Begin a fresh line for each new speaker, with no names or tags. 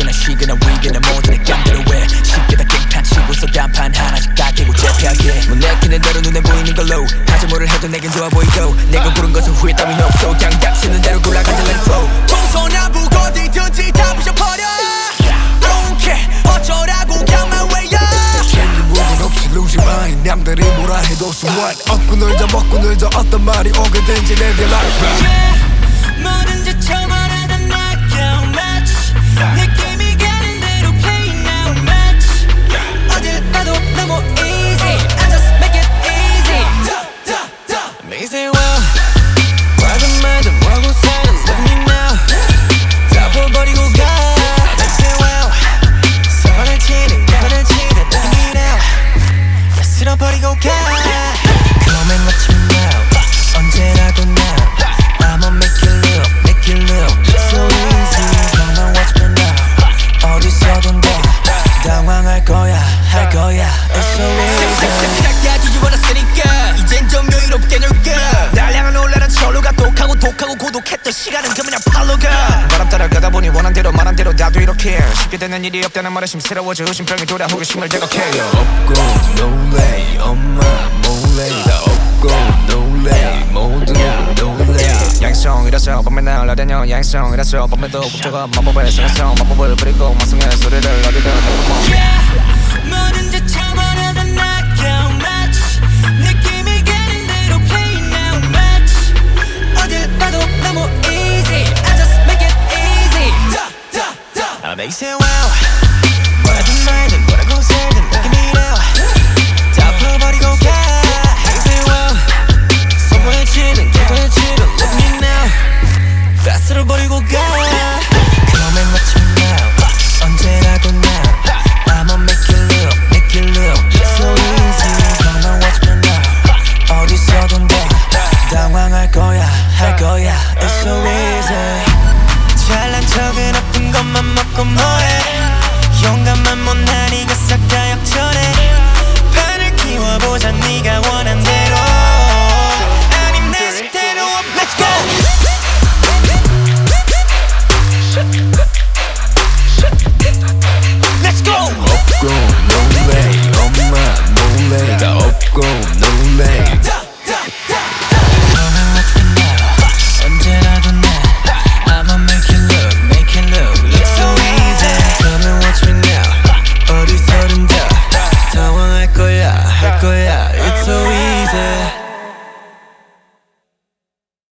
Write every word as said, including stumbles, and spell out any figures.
시그나 쉬거나 위기나 모든 내 깜대로 왜 쉽게 다 깽판 치고서 단판 하나씩 다 깨고 재패하게 뭐 내키는 대로 눈에 보이는 걸로 하지 뭐를 해도 내겐 좋아 보이고 내가 고른 것은 후회 따윈 없어 그냥 닥치는 대로 굴러가자 let it flow
동서남북 어디든지 다 부셔버려 Don't care 어쩌라고 그냥 my way up
챙긴 부분 없이 lose your mind 남들이 뭐라 해도 so what 얻고 놀자 먹고 놀자 어떤 말이 오게든지 live your life
yeah. 뭐든지 쳐버려도 knockout match 느낌이 가는 대로 play now match 어딜 가도 너무 easy I just make it easy They say well 말든 말든 뭐라고 살든 look at me now 다 버버리고 가 They say well 선을 치는 선을 치는 look at me now 다 쓸어버리고 가 Come and watch me now 언제라도 now I'ma make you look make you look so easy Come and watch me now 어디서든 다 당황할 거야 할 거야 It's so easy 시작이야 뒤집어놨으니까 이젠 좀 여유롭게 놀까 날 향한 올라란 철로가 독하고 독하고 고독했던 시간은 그냥 팔로가 바람 따라 가다 보니 원한 대로 말한 대로 나도 이렇게 쉽게 되는 일이 없다는 말에 심스러워져 의심병이 돌아 호기심을 자극해요
없고 놀래 엄마 몰래 다 없고 놀래 모두 놀래
양성이라서 밤에 날아다녀 양성이라서 밤에도 국제가 마법의 성성 마법을 부리고 마성의 소리를 어디든 내뿜어 yeah.